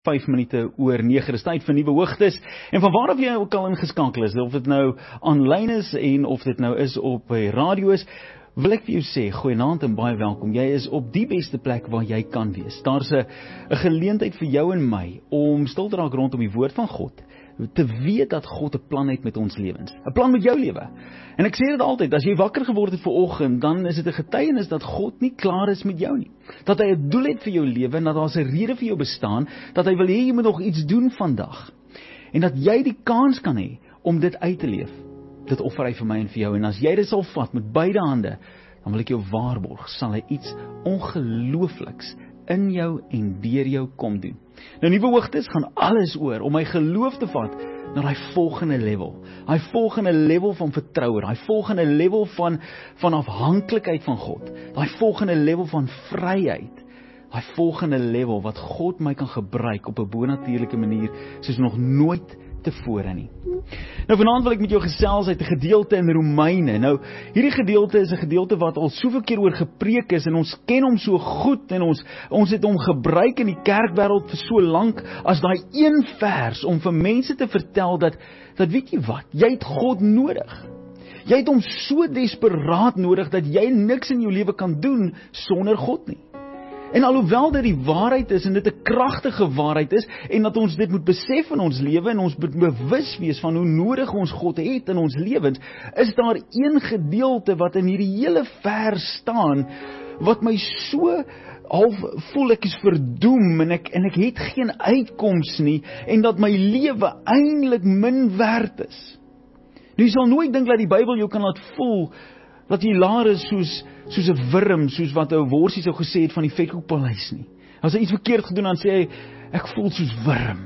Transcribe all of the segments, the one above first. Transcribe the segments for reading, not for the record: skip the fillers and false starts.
5 minute oor 9, dis tyd vir nuwe hoogtes, en van waar of jy ook al ingeskakel is, of dit nou online is, en of dit nou is op radio is, wil ek vir jou sê, goeienaand en baie welkom, jy is op die beste plek waar jy kan wees. Daar's 'n geleentheid vir jou en my, om stil te raak rondom die woord van God, te weet dat God 'n plan het met ons lewens, 'n plan met jou lewe. En ek sê dit altyd, as jy wakker geword het vanoggend, dan is dit 'n getuienis dat God nie klaar is met jou nie. Dat hy 'n doel het vir jou lewe, en dat daar 'n rede vir jou bestaan, dat hy wil hê jy moet nog iets doen vandag. En dat jy die kans kan hê om dit uit te leef. Dit offer hy vir my en vir jou, en as jy dit sal vat met beide hande, dan wil ek jou waarborg, sal hy iets ongeloofliks in jou en deur jou kom doen. Nou, nuwe hoogtes gaan alles oor, om my geloof te vat, na die volgende level. Die volgende level van vertroue, die volgende level van afhanklikheid van God, die volgende level van vryheid, die volgende level wat God my kan gebruik op 'n bonatuurlike manier, soos nog nooit tevore nie. Nou, vanaand wil ek met jou gesels uit 'n gedeelte in Romeine. Nou, hierdie gedeelte is 'n gedeelte wat al soveel keer oor gepreek is, en ons ken hom so goed, en ons het hom gebruik in die kerkwêreld vir so lank, as daai een vers, om vir mense te vertel dat weet jy wat, jy het God nodig. Jy het hom so desperaat nodig, dat jy niks in jou lewe kan doen, sonder God nie. En alhoewel dit die waarheid is, en dit 'n kragtige waarheid is, en dat ons dit moet besef in ons lewe, en ons moet bewus wees van hoe nodig ons God het in ons lewens, is daar een gedeelte wat in hierdie hele vers staan, wat my so half voel ek is verdoem, en ek het geen uitkoms nie, en dat my lewe eintlik min werd is. Nou, jy sal nooit dink dat die Bybel jou kan laat voel, dat jy laer is soos 'n wurm, soos wat 'n worsie sou gesê het van die vetkoekpaleis nie. As hy iets verkeerd gedoen, dan sê hy, ek voel soos wurm.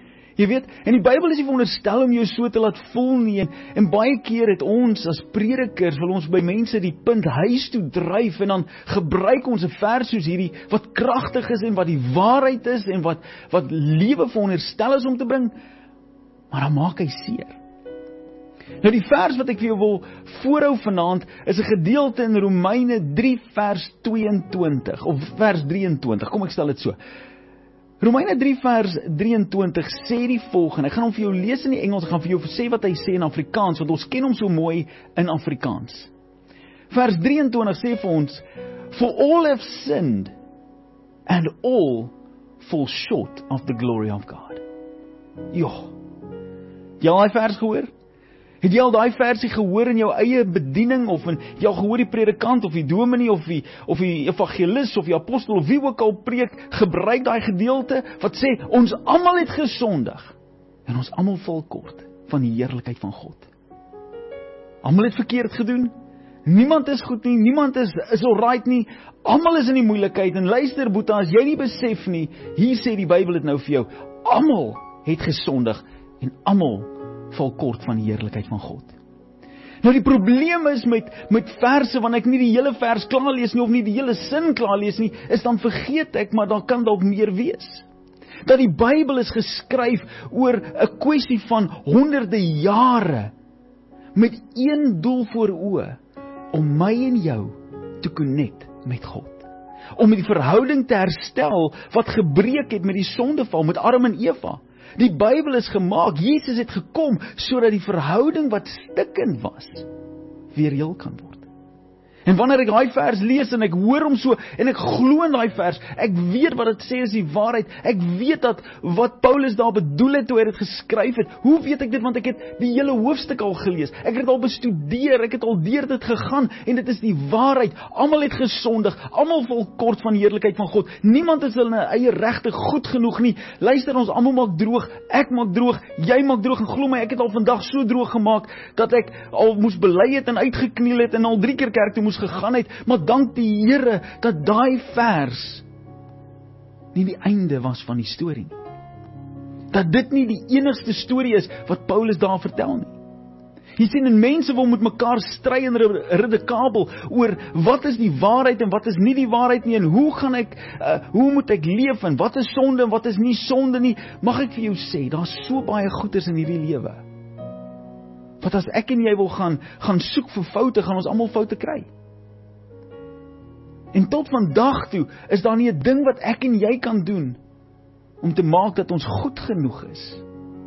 Jy weet, en die Bybel is nie veronderstel om jou so te laat voel nie, en baie keer het ons as predikers, wil ons by mense die punt huis toe dryf, en dan gebruik ons 'n vers soos hierdie, wat kragtig is, en wat die waarheid is, en wat lewe veronderstel is om te bring, maar dan maak hy seer. Nou, die vers wat ek vir jou wil voorhou vanaand, is 'n gedeelte in Romeine 3 vers 22, of vers 23, kom ek stel dit so. Romeine 3 vers 23 sê die volgende, ek gaan hom vir jou lees in die Engels, ek gaan vir jou sê wat hy sê in Afrikaans, want ons ken hom so mooi in Afrikaans. Vers 23 sê vir ons, for all have sinned, and all fall short of the glory of God. Joh, jy al die vers gehoor? Het jy al daai versie gehoor in jou eie bediening, of jy al gehoor die predikant, of die dominee, of die evangelis, of die apostel, of wie ook al preek, gebruik daai gedeelte, wat sê, ons almal het gesondig, en ons almal val kort van die heerlikheid van God. Almal het verkeerd gedoen, niemand is goed nie, niemand is alright nie, almal is in die moeilikheid, en luister boeta, as jy nie besef nie, hier sê die Bybel het nou vir jou, almal het gesondig, en almal val kort van die heerlikheid van God. Nou, die probleem is met verse, wanneer ek nie die hele vers klaar lees nie, of nie die hele sin klaar lees nie, is dan vergeet ek, maar dan kan dalk meer wees. Dat die Bybel is geskryf oor 'n kwessie van honderde jare, met een doel voor oë, om my en jou te connect met God. Om die verhouding te herstel, wat gebreek het met die sondeval, met Adam en Eva. Die Bybel is gemaak, Jesus het gekom, sodat die verhouding wat stikkend was, weer heel kan word. En wanneer ek daai vers lees, en ek hoor hom so, en ek glo in daai vers, ek weet wat dit sê is die waarheid, ek weet dat wat Paulus daar bedoel het, toe hy dit geskryf het, hoe weet ek dit, want ek het die hele hoofstuk al gelees, ek het dit al bestudeer, ek het al deur dit gegaan, en dit is die waarheid, almal het gesondig, almal val kort van die heerlikheid van God, niemand is in eie regte goed genoeg nie, luister, ons almal maak droog, ek maak droog, jy maak droog, en glo my, ek het al vandag so droog gemaak, dat ek al moes bely het, en uitgekniel het, en al 3 keer kerk toe moes gegaan het, maar dank die Here, dat daai vers nie die einde was van die storie nie. Dat dit nie die enigste storie is, wat Paulus daar vertel nie. Jy sien, en mense wil met mekaar stry en redekabel, oor wat is die waarheid, en wat is nie die waarheid nie, en hoe moet ek leef, en wat is sonde, en wat is nie sonde nie. Mag ek vir jou sê, daar is so baie goeders in hierdie lewe, wat as ek en jy wil gaan soek vir foute, gaan ons almal foute kry. En tot vandag toe is daar nie 'n ding wat ek en jy kan doen om te maak dat ons goed genoeg is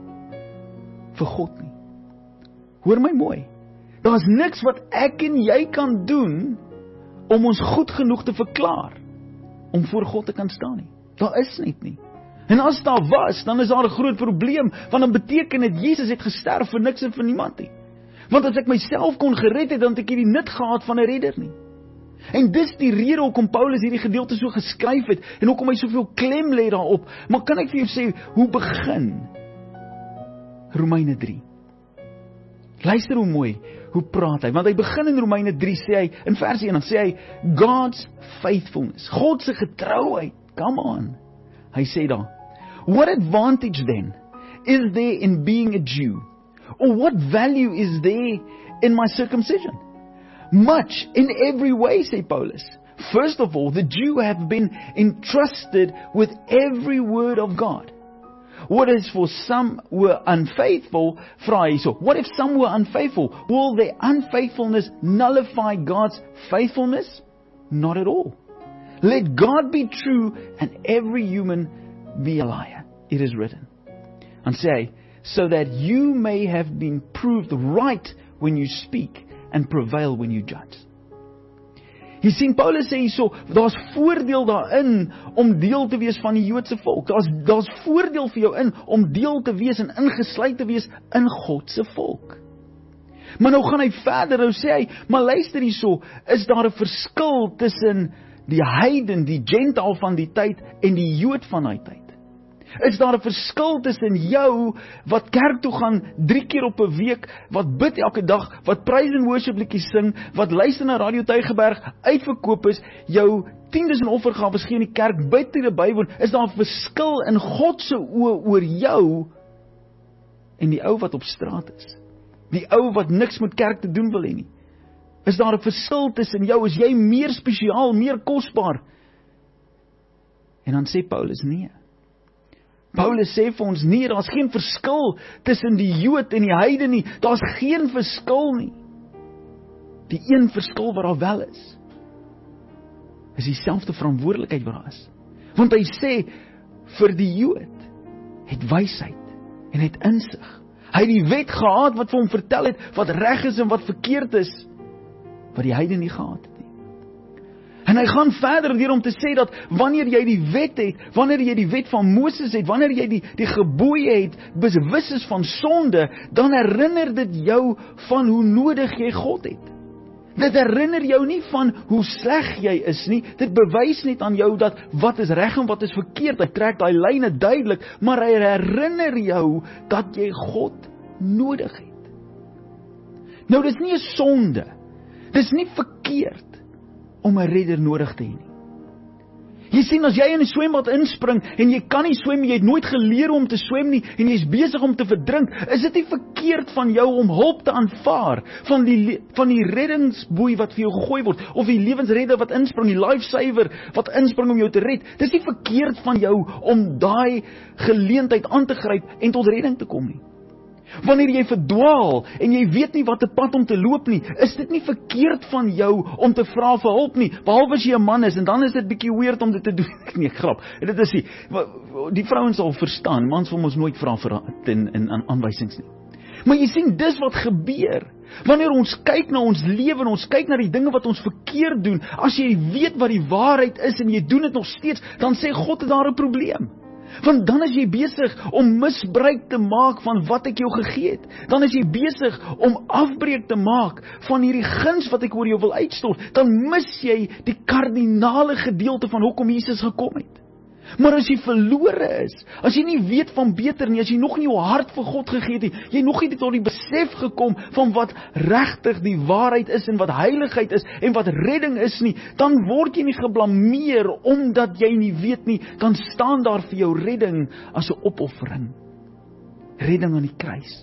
vir God nie. Hoor my mooi. Daar is niks wat ek en jy kan doen om ons goed genoeg te verklaar om voor God te kan staan nie. Daar is net nie. En as daar was, dan is daar 'n groot probleem, want dan beteken dit Jesus het gesterf vir niks en vir niemand nie. Want as ek myself kon gered het, dan het ek nie die nut gehad van 'n redder nie. En dis die rede hoekom Paulus hierdie gedeelte so geskryf het, en hoekom hy soveel klem lê daarop. Maar kan ek vir jou sê, hoe begin Romeine 3? Luister hoe mooi, hoe praat hy, want hy begin in Romeine 3, sê hy, in vers 1, dan sê hy, God's faithfulness, God se getrouheid, come on, hy sê daar, what advantage then is there in being a Jew, or what value is there in my circumcision? Much, in every way, say Paulus. First of all, the Jew have been entrusted with every word of God. What is for some were unfaithful, vra hy so, what if some were unfaithful? Will their unfaithfulness nullify God's faithfulness? Not at all. Let God be true and every human be a liar. It is written. And say, so that you may have been proved right when you speak and prevail when you judge. Jy sien, Paulus sê hierso, daar's voordeel daarin om deel te wees van die Joodse volk. Daar's voordeel vir jou in om deel te wees en ingesluit te wees in God se volk. Maar nou gaan hy verder, nou sê hy, maar luister hierso, is daar 'n verskil tussen die heiden, die gentile van die tyd en die Jood van die tyd? Is daar 'n verskil tussen jou wat kerk toe gaan 3 keer op 'n week, wat bid elke dag, wat praise and worship liedjies sing, wat luister na Radio Tygerberg, uitverkoop is, jou tiendes en offergawes gee in die kerk, bid toe bywoon, is daar 'n verskil in God se oë oor jou en die ou wat op straat is? Die ou wat niks met kerk te doen wil hê nie. Is daar 'n verskil tussen jou? Is jy meer spesiaal, meer kosbaar? En dan sê Paulus nee. Paulus sê vir ons nee, daar's geen verskil tussen die Jood en die heiden nie. Daar's geen verskil nie. Die een verskil wat daar wel is dieselfde verantwoordelikheid wat daar is. Want hy sê, vir die Jood het wysheid en het insig. Hy het die wet gehad wat vir hom vertel het wat reg is en wat verkeerd is, wat die heiden nie gehad het nie. En hy gaan verder deur om te sê dat wanneer jy die wet het, wanneer jy die wet van Moses het, wanneer jy die gebooie het, bewus is van sonde, dan herinner dit jou van hoe nodig jy God het. Dit herinner jou nie van hoe sleg jy is nie, dit bewys net aan jou dat wat is reg en wat is verkeerd, hy trek daai lyne duidelik, maar hy herinner jou dat jy God nodig het. Nou, dis nie 'n sonde, dis nie verkeerd om 'n redder nodig te hê nie. Jy sien, as jy in 'n swembad inspring en jy kan nie swem, jy het nooit geleer om te swem nie en jy is besig om te verdrink, is dit nie verkeerd van jou om hulp te aanvaar van die reddingsboei wat vir jou gegooi word, of die lewensredder wat inspring, die lifesaver wat inspring om jou te red. Dis nie verkeerd van jou om daai geleentheid aan te gryp en tot redding te kom nie. Wanneer jy verdwaal en jy weet nie wat 'n pad om te loop nie, is dit nie verkeerd van jou om te vra vir hulp nie, behalwe as jy 'n man is, en dan is dit bietjie weird om dit te doen. Nee, grap. Dit is die vrouens sal verstaan, mans wil ons nooit vra vir aanwysings nie. Maar jy sien, dis wat gebeur. Wanneer ons kyk na ons lewe en ons kyk na die dinge wat ons verkeerd doen, as jy weet wat die waarheid is en jy doen dit nog steeds, dan sê God, het daar 'n probleem. Want dan is jy besig om misbruik te maak van wat ek jou gegee het. Dan is jy besig om afbreek te maak van hierdie guns wat ek oor jou wil uitstort. Dan mis jy die kardinale gedeelte van hoekom Jesus gekom het. Maar as jy verlore is, as jy nie weet van beter nie, as jy nog nie jou hart vir God gegee het nie, jy nog nie tot die besef gekom van wat regtig die waarheid is en wat heiligheid is en wat redding is nie, dan word jy nie geblameer omdat jy nie weet nie, dan staan daar vir jou redding as 'n opoffering. Redding aan die kruis.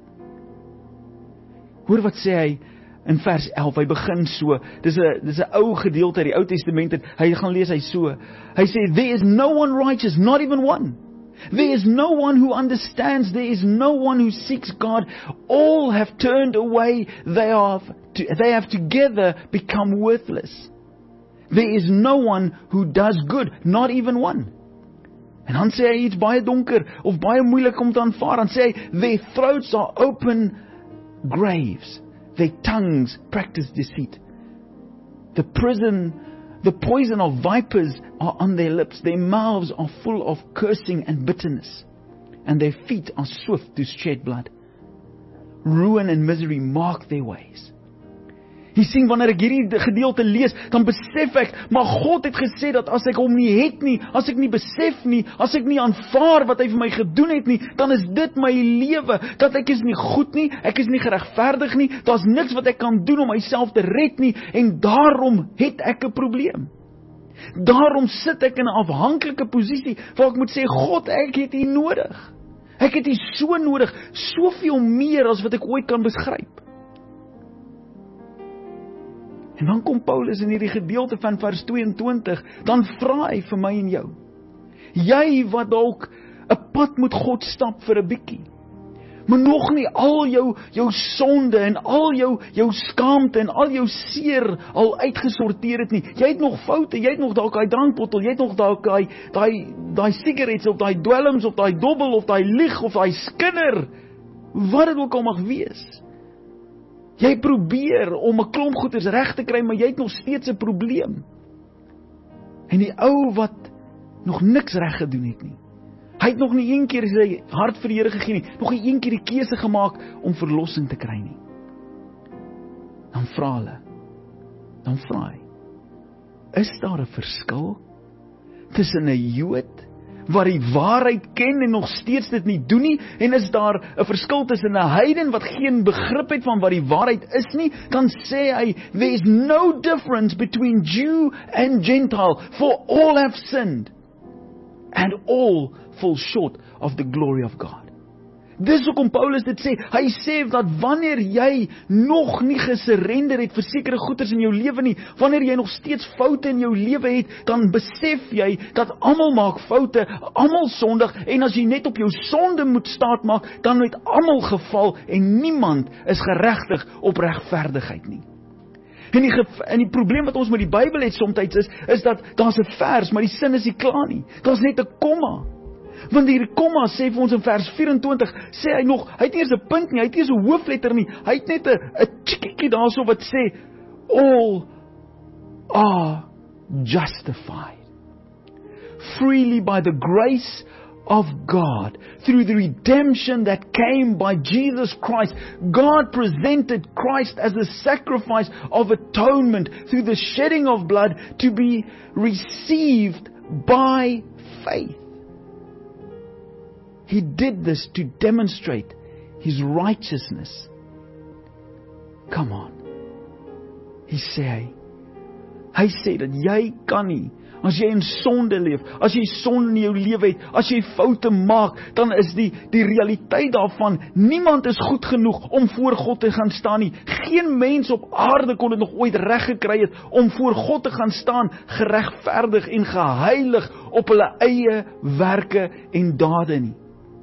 Hoor wat sê hy in vers 11, hy begin so, dis 'n ou gedeelte uit die Ou Testament, hy gaan lees hy so, hy sê, there is no one righteous, not even one. There is no one who understands, there is no one who seeks God, all have turned away, they have together become worthless. There is no one who does good, not even one. En dan sê hy iets baie donker, of baie moeilik om te aanvaar, dan sê hy, their throats are open graves, their tongues practice deceit. The poison of vipers are on their lips, their mouths are full of cursing and bitterness, and their feet are swift to shed blood. Ruin and misery mark their ways. Jy sien, wanneer ek hierdie gedeelte lees, dan besef ek, maar God het gesê dat as ek hom nie het nie, as ek nie besef nie, as ek nie aanvaar wat hy vir my gedoen het nie, dan is dit my lewe, dat ek is nie goed nie, ek is nie geregverdig nie, daar's niks wat ek kan doen om myself te red nie, en daarom het ek 'n probleem. Daarom sit ek in 'n afhanklike posisie, waar ek moet sê, God, ek het U nodig. Ek het U so nodig, soveel meer as wat ek ooit kan beskryf. En dan kom Paulus in hierdie gedeelte van vers 22, dan vra hy vir my en jou. Jy wat dalk 'n pad met God stap vir 'n bietjie, maar nog nie al jou sonde en al jou skaamte en al jou seer al uitgesorteer het nie. Jy het nog foute, jy het nog dalk daai drankbottel, jy het nog dalk daai sigarette of daai dwelms of daai dobbel of daai lieg of daai skinder, wat dit ook al mag wees. Jy probeer om 'n klomp goeders reg te kry, maar jy het nog steeds 'n probleem. En die ou wat nog niks reg gedoen het nie. Hy het nog nie een keer sy hart vir die Here gegee nie, nog nie een keer die keuse gemaak om verlossing te kry nie. Dan vra hy, is daar 'n verskil tussen 'n Jood wat die waarheid ken en nog steeds dit nie doen nie, en is daar 'n verskil tussen 'n heiden wat geen begrip het van wat die waarheid is nie? Dan sê hy, there is no difference between Jew and Gentile, for all have sinned, and all fall short of the glory of God. Dis hoekom Paulus dit sê. Hy sê dat wanneer jy nog nie gesurrender het vir sekere goeders in jou lewe nie, wanneer jy nog steeds foute in jou lewe het, dan besef jy dat almal maak foute, almal sondig, en as jy net op jou sonde moet staatmaak, dan het almal geval en niemand is geregtig op regverdigheid nie. En die probleem wat ons met die Bybel het soms is dat daar's 'n vers, maar die sin is nie klaar nie. Daar's net 'n komma. Want die komma sê vir ons in vers 24, sê hy nog, hy het nie eens 'n punt nie, hy het nie eens 'n hoofletter nie, hy het net 'n chickie daarso wat sê, all are justified freely by the grace of God, through the redemption that came by Jesus Christ. God presented Christ as a sacrifice of atonement through the shedding of blood to be received by faith. He did this to demonstrate His righteousness. Come on. Hy sê dat jy kan nie, as jy in sonde leef, as jy sonde in jou lewe het, as jy foute maak, dan is die realiteit daarvan, niemand is goed genoeg om voor God te gaan staan nie. Geen mens op aarde kon dit nog ooit reg gekry het om voor God te gaan staan, geregverdig en geheilig op hulle eie werke en dade nie.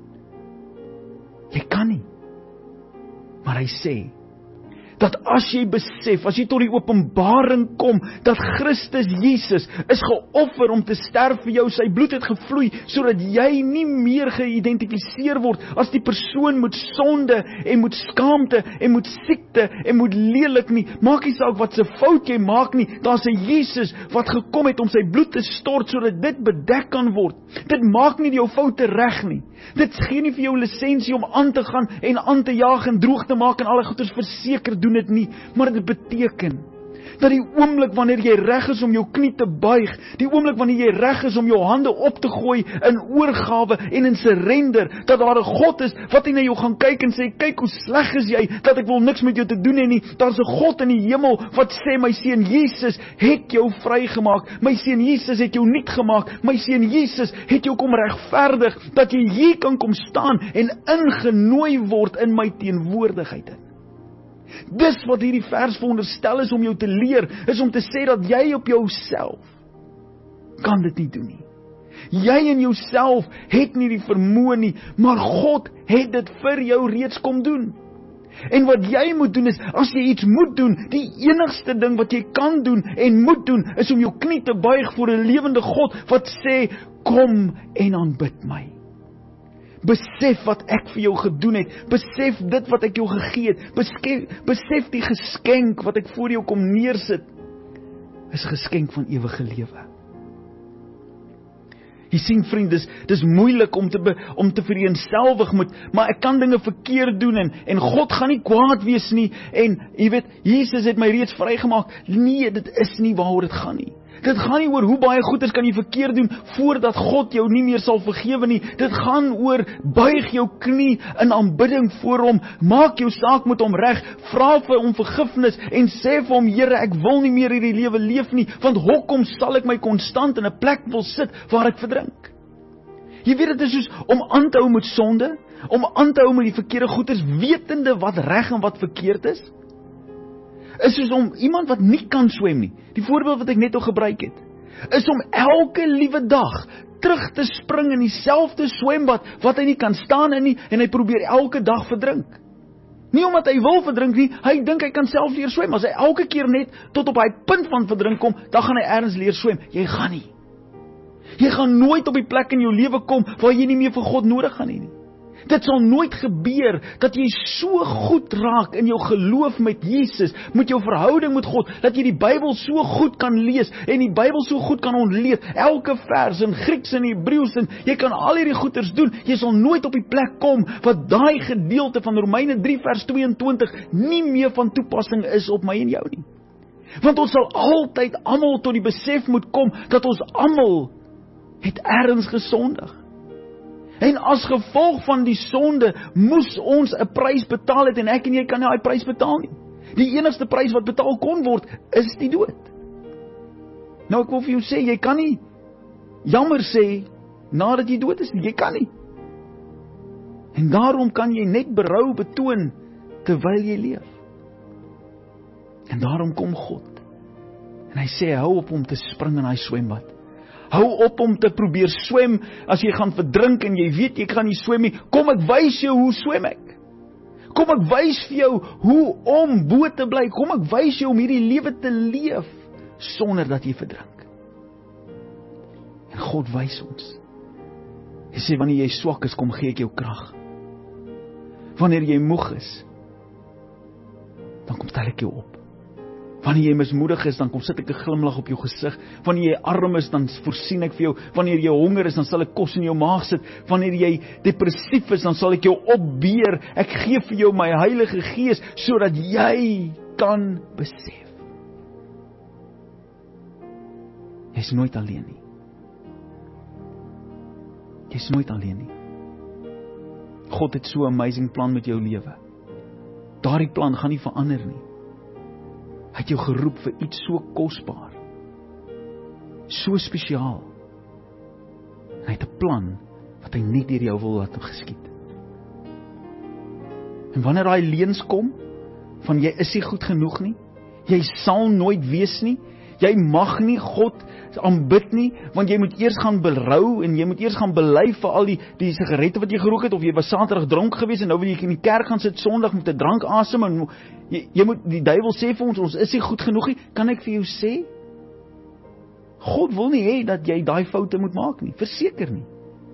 Jy kan nie. Maar hy sê, dat as jy besef, as jy tot die openbaring kom, dat Christus Jesus is geoffer om te sterf vir jou, sy bloed het gevloei, sodat jy nie meer geïdentifiseer word as die persoon met sonde, en met skaamte, en met siekte, en met lelik nie, maak nie saak wat se fout jy maak nie, daar is 'n Jesus wat gekom het om sy bloed te stort, sodat dit bedek kan word. Dit maak nie jou foute reg nie. Dit gee nie vir jou lisensie om aan te gaan, en aan te jaag, en droog te maak, en alle goeders verseker doen dit nie, maar dit beteken dat die oomblik wanneer jy reg is om jou knie te buig, die oomblik wanneer jy reg is om jou hande op te gooi in oorgawe en in surrender, dat daar 'n God is wat hy na jou gaan kyk en sê, kyk hoe sleg is jy, dat ek wil niks met jou te doen hê nie. Daar's 'n God in die hemel wat sê, my seun Jesus het jou vrygemaak, my seun Jesus het jou nuut gemaak, my seun Jesus het jou kom regverdig, dat jy hier kan kom staan en ingenooi word in my teenwoordigheid. Dis wat hierdie vers veronderstel is om jou te leer, is om te sê dat jy op jouself kan dit nie doen nie. Jy in jouself het nie die vermoë nie, maar God het dit vir jou reeds kom doen. En wat jy moet doen is, as jy iets moet doen, die enigste ding wat jy kan doen en moet doen, is om jou knie te buig voor 'n lewende God, wat sê, kom en aanbid my. Besef wat ek vir jou gedoen het, besef dit wat ek jou gegee het, besef die geskenk wat ek voor jou kom neersit, is 'n geskenk van ewige lewe. Jy sien vriend, dis moeilik om te vereenselwig met, maar ek kan dinge verkeerd doen en God gaan nie kwaad wees nie, en jy weet, Jesus het my reeds vrygemaak. Nee, dit is nie waaroor dit gaan nie. Dit gaan nie oor hoe baie goeders kan jy verkeerd doen voordat God jou nie meer sal vergewe nie. Dit gaan oor buig jou knie in aanbidding voor hom, maak jou saak met hom reg, vra vir hom vergifnis en sê vir hom, Here, ek wil nie meer hierdie lewe leef nie, want hoekom sal ek my konstant in 'n plek wil sit waar ek verdrink? Jy weet, dit is soos om aan te hou met sonde, om aan te hou met die verkeerde goeders, wetende wat reg en wat verkeerd is soos om iemand wat nie kan swem nie, die voorbeeld wat ek net al gebruik het, is om elke liewe dag terug te spring in dieselfde swembad wat hy nie kan staan in nie, en hy probeer elke dag verdrink. Nie omdat hy wil verdrink nie, hy dink hy kan self leer swem. As hy elke keer net tot op hy punt van verdrink kom, dan gaan hy ergens leer swem. Jy gaan nie. Jy gaan nooit op die plek in jou lewe kom waar jy nie meer vir God nodig gaan hê nie. Dit sal nooit gebeur dat jy so goed raak in jou geloof met Jesus, met jou verhouding met God, dat jy die Bybel so goed kan lees en die Bybel so goed kan ontleed, elke vers in Grieks en Hebreëus, en jy kan al hierdie goeders doen. Jy sal nooit op die plek kom wat daai gedeelte van Romeine 3 vers 22 nie meer van toepassing is op my en jou nie. Want ons sal altyd almal tot die besef moet kom dat ons almal het ergens gesondig. En as gevolg van die sonde moes ons 'n prys betaal het, en ek en jy kan nie daai prys betaal nie. Die enigste prys wat betaal kon word, is die dood. Nou ek wil vir jou sê, jy kan nie jammer sê nadat jy dood is nie, jy kan nie. En daarom kan jy net berou betoon terwyl jy leef. En daarom kom God. En hy sê, hou op om te spring in daai swembad. Hou op om te probeer swem, as jy gaan verdrink en jy weet jy kan nie swem nie. Kom ek wys jou hoe swem ek. Kom ek wys vir jou hoe om bo te bly. Kom ek wys jou om hierdie lewe te leef, sonder dat jy verdrink. En God wys ons. Hy sê, wanneer jy swak is, kom gee ek jou krag. Wanneer jy moeg is, dan kom tel ek jou op. Wanneer jy mismoedig is, dan kom sit ek 'n glimlag op jou gesig. Wanneer jy arm is, dan voorsien ek vir jou. Wanneer jy honger is, dan sal ek kos in jou maag sit. Wanneer jy depressief is, dan sal ek jou opbeer. Ek gee vir jou my Heilige Gees, sodat jy kan besef. Jy's nooit alleen nie. Jy's nooit alleen nie. God het so 'n amazing plan met jou lewe. Daardie plan gaan nie verander nie. Hy het jou geroep vir iets so kosbaar, so spesiaal. En hy het 'n plan wat hy net deur jou wil laat geskied. En wanneer daai leuns kom, van jy is nie goed genoeg nie, jy sal nooit wees nie, jy mag nie God aanbid nie, want jy moet eers gaan berou, en jy moet eers gaan bely vir al die sigarette wat jy gerook het, of jy was Saterdag dronk gewees, en nou wil jy in die kerk gaan sit Sondag met 'n drank asem, en jy moet, die duiwel sê vir ons is nie goed genoeg nie. Kan ek vir jou sê, God wil nie hê dat jy daai foute moet maak nie, verseker nie.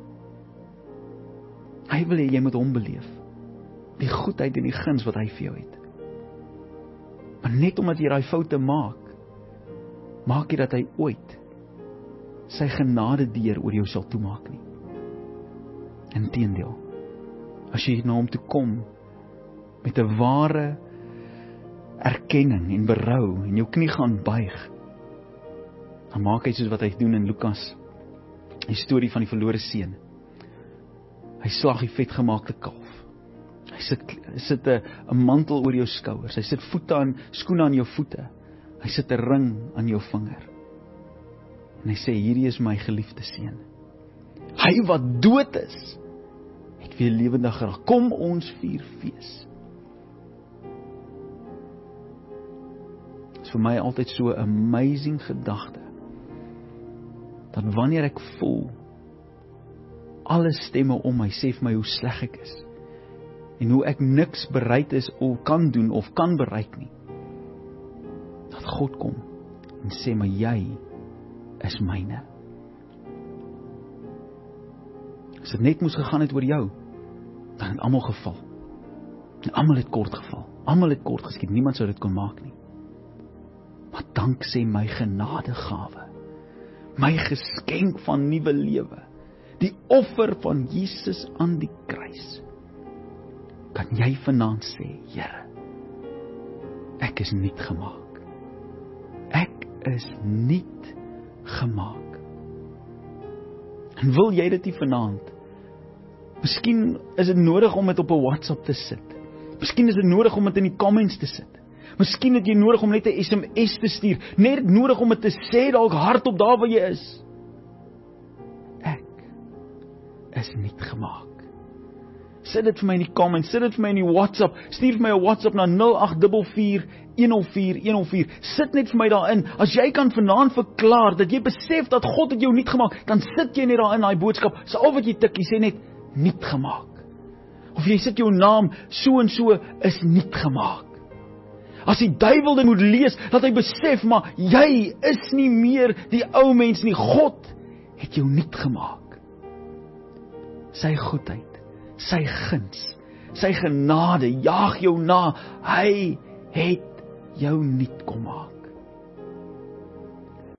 Hy wil hê jy moet hom beleef, die goedheid en die guns wat hy vir jou het. Maar net omdat jy daai foute maak jy dat hy ooit sy genade deur oor jou sal toemaak nie. Inteendeel, as jy na hom toe kom met 'n ware erkenning en berou en jou knie gaan buig, dan maak hy soos wat hy doen in Lukas, die storie van die verlore seun. Hy slag die vetgemaakte kalf. Hy sit 'n mantel oor jou skouers. Hy sit skoene aan jou voete. Hy sit 'n ring aan jou vinger. En hy sê, hierdie is my geliefde seun. Hy wat dood is, het weer lewendig geraak. Kom ons vier fees. Dit is vir my altyd so 'n amazing gedagte, dat wanneer ek voel, alle stemme om my sê vir my hoe sleg ek is, en hoe ek niks bereid is of kan doen of kan bereik nie, dat God kom en sê, maar jy is myne. As dit net moes gegaan het oor jou, dan het almal geval. En almal het kort geval. Almal het kort geskiet. Niemand sou dit kon maak nie. Maar dankse my genadegawe, my geskenk van nuwe lewe, die offer van Jesus aan die kruis, kan jy vanaand sê, Here, ek is nuut gemaak. Ek is nuut gemaak. En wil jy dit nie vanaand? Miskien is dit nodig om dit op 'n WhatsApp te sit. Miskien is dit nodig om dit in die comments te sit. Miskien het jy nodig om net 'n SMS te stuur. Net nodig om dit te sê dalk hardop daar waar jy is. Ek is nuut gemaak. Sit dit vir my in die comments, sit dit vir my in die WhatsApp, stuur vir my 'n WhatsApp na 0844104104. Sit net vir my daarin. As jy kan vanaand verklaar dat jy besef dat God het jou nuut gemaak, dan sit jy net daarin daai boodskap. So al wat jy tik, jy sê net nuut gemaak. Of jy sit jou naam so en so is nuut gemaak. As die duiwel dit moet lees, dat hy besef, maar jy is nie meer die ou mens nie. God het jou nuut gemaak. Sy goedheid, sy guns, sy genade jaag jou na. Hy het jou nuut kom maak.